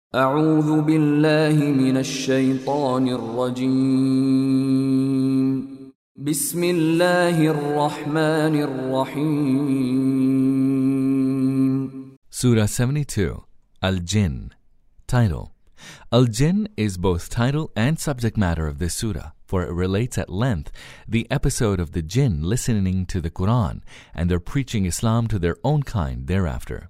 أعوذ بالله من الشيطان الرجيم بسم الله الرحمن الرحيم Surah 72, Al-Jinn. Title. Al-Jinn is both title and subject matter of this surah, for it relates at length the episode of the jinn listening to the Quran and their preaching Islam to their own kind thereafter.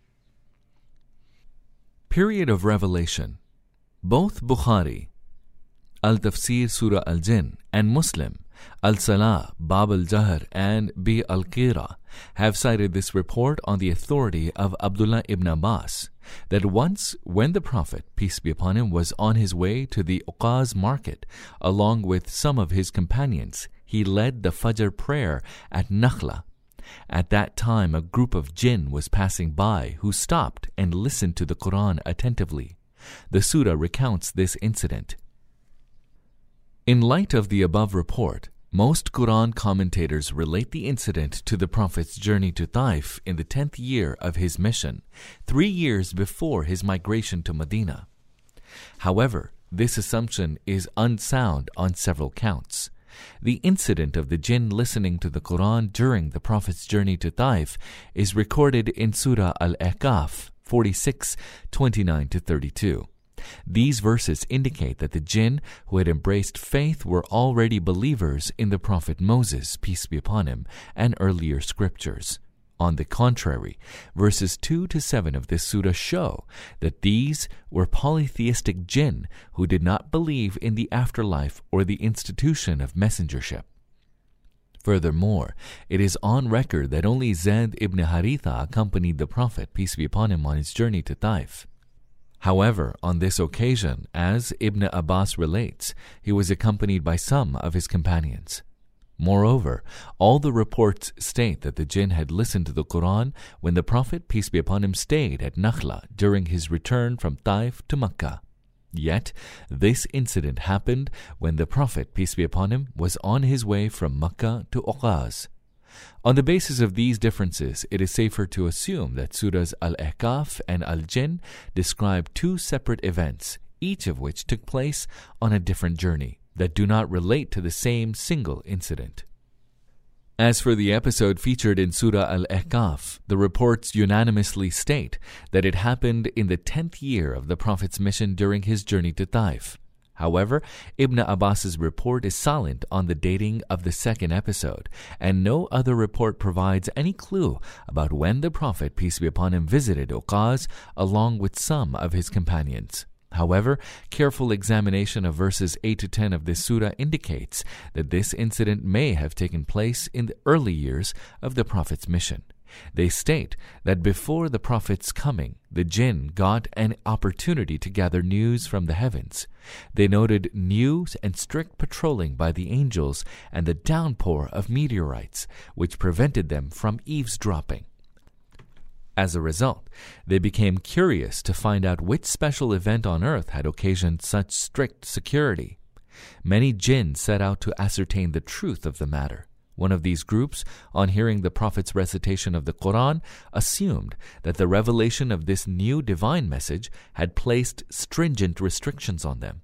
Period of revelation. Both Bukhari, Al-Tafsir Surah Al-Jinn, and Muslim, Al-Salah, Bab al-Jahr, and Bi al-Qira have cited this report on the authority of Abdullah ibn Abbas, that once when the Prophet, peace be upon him, was on his way to the Uqaz market, along with some of his companions, he led the Fajr prayer at Nakhla. At that time a group of jinn was passing by who stopped and listened to the Quran attentively. The surah recounts this incident. In light of the above report, most Quran commentators relate the incident to the Prophet's journey to Taif in the 10th year of his mission, 3 years before his migration to Medina. However, this assumption is unsound on several counts. The incident of the jinn listening to the Quran during the Prophet's journey to Taif is recorded in Surah Al-Ahqaf 46:29-32. These verses indicate that the jinn who had embraced faith were already believers in the Prophet Moses, peace be upon him, and earlier scriptures. On the contrary, verses 2-7 of this surah show that these were polytheistic jinn who did not believe in the afterlife or the institution of messengership. Furthermore, it is on record that only Zayd ibn Haritha accompanied the Prophet, peace be upon him, on his journey to Taif. However, on this occasion, as Ibn Abbas relates, he was accompanied by some of his companions. Moreover, all the reports state that the jinn had listened to the Quran when the Prophet, peace be upon him, stayed at Nakhla during his return from Taif to Mecca. Yet, this incident happened when the Prophet, peace be upon him, was on his way from Mecca to Uqaz. On the basis of these differences, it is safer to assume that Surahs Al-Ahqaf and Al-Jinn describe two separate events, each of which took place on a different journey, that do not relate to the same single incident. As for the episode featured in Surah Al-Ahqaf, the reports unanimously state that it happened in the 10th year of the Prophet's mission during his journey to Taif. However, Ibn Abbas's report is silent on the dating of the second episode, and no other report provides any clue about when the Prophet, peace be upon him, visited Uqaz along with some of his companions. However, careful examination of verses 8-10 of this surah indicates that this incident may have taken place in the early years of the Prophet's mission. They state that before the Prophet's coming, the jinn got an opportunity to gather news from the heavens. They noted new and strict patrolling by the angels and the downpour of meteorites, which prevented them from eavesdropping. As a result, they became curious to find out which special event on earth had occasioned such strict security. Many jinn set out to ascertain the truth of the matter. One of these groups, on hearing the Prophet's recitation of the Quran, assumed that the revelation of this new divine message had placed stringent restrictions on them.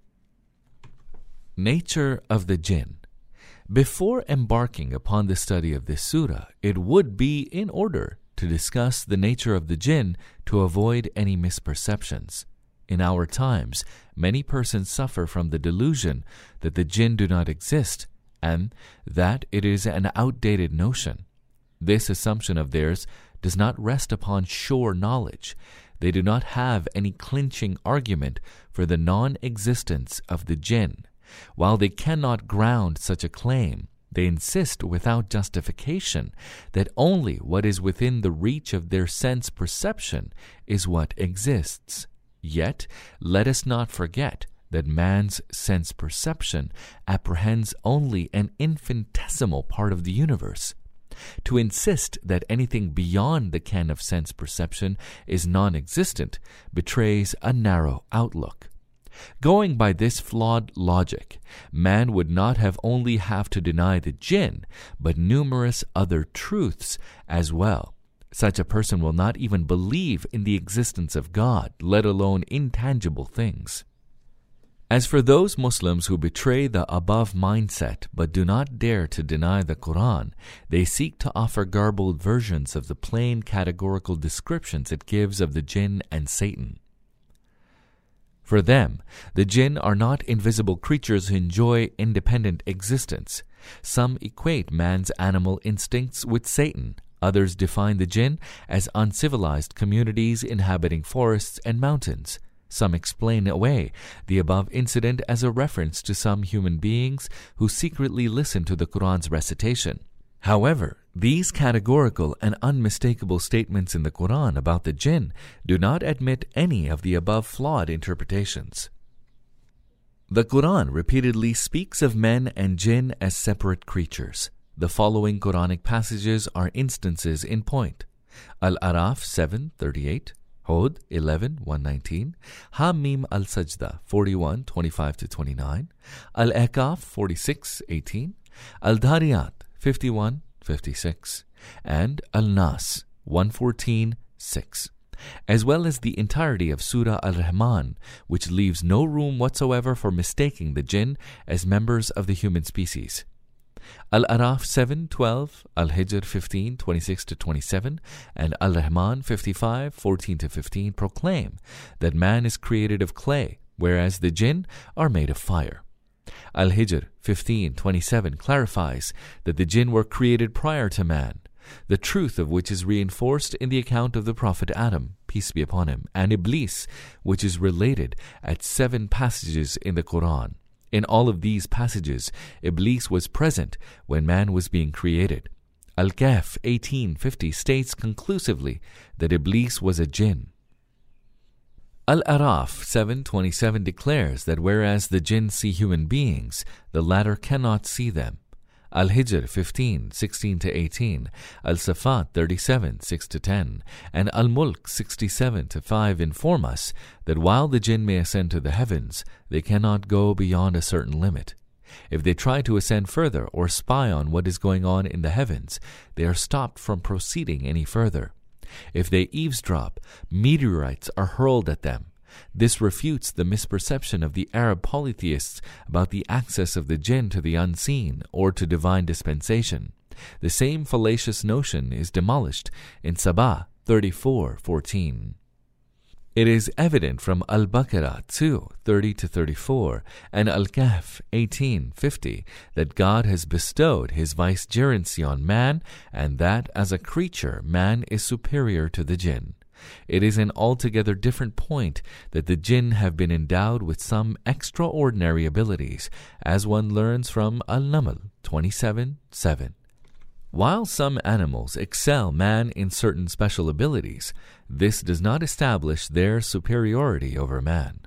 Nature of the jinn. Before embarking upon the study of this surah, it would be in order to discuss the nature of the jinn to avoid any misperceptions. In our times, many persons suffer from the delusion that the jinn do not exist and that it is an outdated notion. This assumption of theirs does not rest upon sure knowledge. They do not have any clinching argument for the non-existence of the jinn. While they cannot ground such a claim, they insist without justification that only what is within the reach of their sense perception is what exists. Yet, let us not forget that man's sense perception apprehends only an infinitesimal part of the universe. To insist that anything beyond the ken of sense perception is non-existent betrays a narrow outlook. Going by this flawed logic, man would not only have to deny the jinn, but numerous other truths as well. Such a person will not even believe in the existence of God, let alone intangible things. As for those Muslims who betray the above mindset but do not dare to deny the Quran, they seek to offer garbled versions of the plain categorical descriptions it gives of the jinn and Satan. For them, the jinn are not invisible creatures who enjoy independent existence. Some equate man's animal instincts with Satan. Others define the jinn as uncivilized communities inhabiting forests and mountains. Some explain away the above incident as a reference to some human beings who secretly listen to the Quran's recitation. However, these categorical and unmistakable statements in the Quran about the jinn do not admit any of the above flawed interpretations. The Quran repeatedly speaks of men and jinn as separate creatures. The following Quranic passages are instances in point. Al-Araf 7:38, Hud 11:119, Ha-Mim Al-Sajda 41:25-29, Al-Ahqaf 46:18, Al-Dhariyat 51:56, and Al-Nas 114:6, as well as the entirety of Surah Al-Rahman, which leaves no room whatsoever for mistaking the jinn as members of the human species. Al-Araf 7:12, Al-Hijr 15:26-27, and Al-Rahman 55:14-15 proclaim that man is created of clay, whereas the jinn are made of fire. Al-Hijr 15:27 clarifies that the jinn were created prior to man, the truth of which is reinforced in the account of the Prophet Adam, peace be upon him, and Iblis, which is related at 7 passages in the Quran. In all of these passages, Iblis was present when man was being created. Al-Kahf 18:50 states conclusively that Iblis was a jinn. Al-Araf 7:27 declares that whereas the jinn see human beings, the latter cannot see them. Al-Hijr 15:16-18, Al-Safat 37:6-10, and Al-Mulk 67-5 inform us that while the jinn may ascend to the heavens, they cannot go beyond a certain limit. If they try to ascend further or spy on what is going on in the heavens, they are stopped from proceeding any further. If they eavesdrop, meteorites are hurled at them. This refutes the misperception of the Arab polytheists about the access of the jinn to the unseen or to divine dispensation. The same fallacious notion is demolished in Sabah 34:14. It is evident from Al-Baqarah 2:30-34 and Al-Kahf 18:50 that God has bestowed His vicegerency on man, and that as a creature man is superior to the jinn. It is an altogether different point that the jinn have been endowed with some extraordinary abilities, as one learns from Al-Naml 27:7. While some animals excel man in certain special abilities, this does not establish their superiority over man.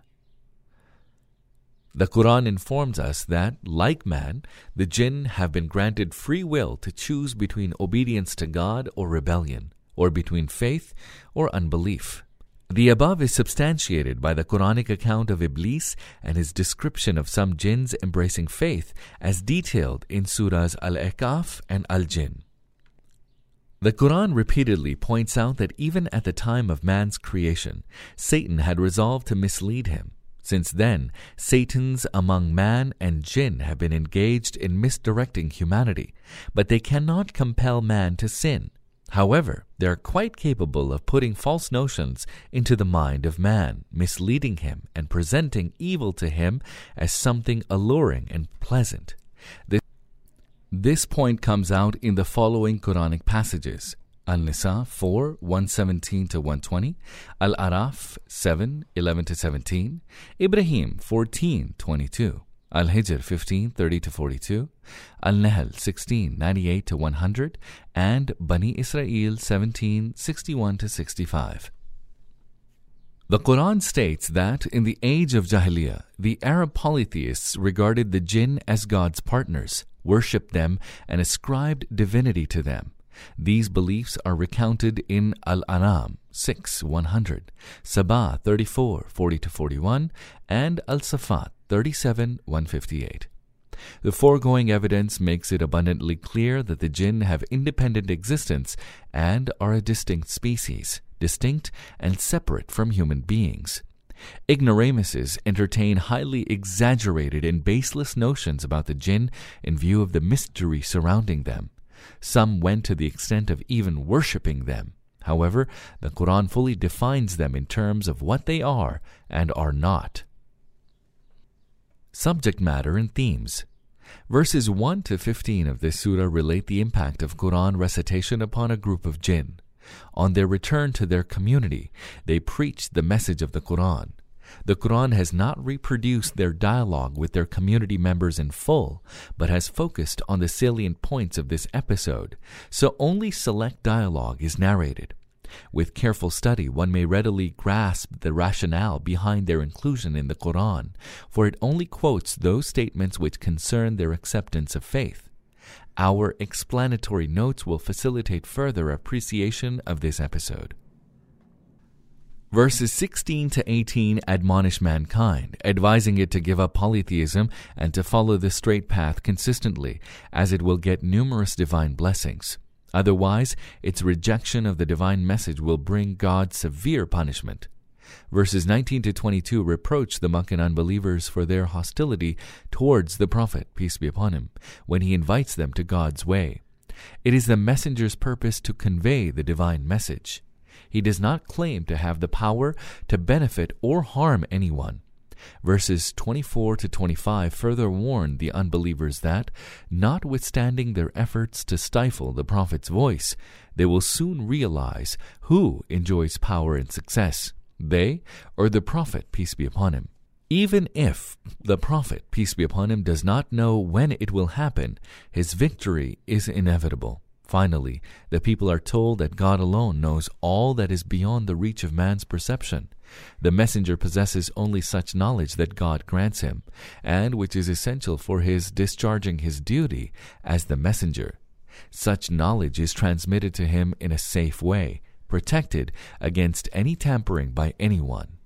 The Quran informs us that, like man, the jinn have been granted free will to choose between obedience to God or rebellion, or between faith or unbelief. The above is substantiated by the Quranic account of Iblis and his description of some jinns embracing faith as detailed in Surahs Al-Ahqaf and Al-Jinn. The Quran repeatedly points out that even at the time of man's creation, Satan had resolved to mislead him. Since then, Satans among man and jinn have been engaged in misdirecting humanity, but they cannot compel man to sin. However, they are quite capable of putting false notions into the mind of man, misleading him and presenting evil to him as something alluring and pleasant. This point comes out in the following Quranic passages: An-Nisa 4:117-120, Al-Araf 7:11-17, Ibrahim 14:22, Al-Hijr 15:30-42, Al-Nahl 16:98-100, and Bani Israel 17:61-65. The Quran states that in the age of Jahiliyyah, the Arab polytheists regarded the jinn as God's partners, worshipped them, and ascribed divinity to them. These beliefs are recounted in Al-An'am 6:100, Sabah 34:40-41, and Al-Safat 37:158. The foregoing evidence makes it abundantly clear that the jinn have independent existence and are a distinct species, distinct and separate from human beings. Ignoramuses entertain highly exaggerated and baseless notions about the jinn in view of the mystery surrounding them. Some went to the extent of even worshipping them. However, the Quran fully defines them in terms of what they are and are not. Subject matter and themes. Verses 1 to 15 of this surah relate the impact of Quran recitation upon a group of jinn. On their return to their community, they preached the message of the Quran. The Quran has not reproduced their dialogue with their community members in full, but has focused on the salient points of this episode, so only select dialogue is narrated. With careful study, one may readily grasp the rationale behind their inclusion in the Quran, for it only quotes those statements which concern their acceptance of faith. Our explanatory notes will facilitate further appreciation of this episode. Verses 16 to 18 admonish mankind, advising it to give up polytheism and to follow the straight path consistently, as it will get numerous divine blessings. Otherwise, its rejection of the divine message will bring God severe punishment. Verses 19 to 22 reproach the Meccan unbelievers for their hostility towards the Prophet, peace be upon him, when he invites them to God's way. It is the messenger's purpose to convey the divine message. He does not claim to have the power to benefit or harm anyone. Verses 24 to 25 further warn the unbelievers that, notwithstanding their efforts to stifle the Prophet's voice, they will soon realize who enjoys power and success, they or the Prophet, peace be upon him. Even if the Prophet, peace be upon him, does not know when it will happen, his victory is inevitable. Finally, the people are told that God alone knows all that is beyond the reach of man's perception. The messenger possesses only such knowledge that God grants him, and which is essential for his discharging his duty as the messenger. Such knowledge is transmitted to him in a safe way, protected against any tampering by anyone.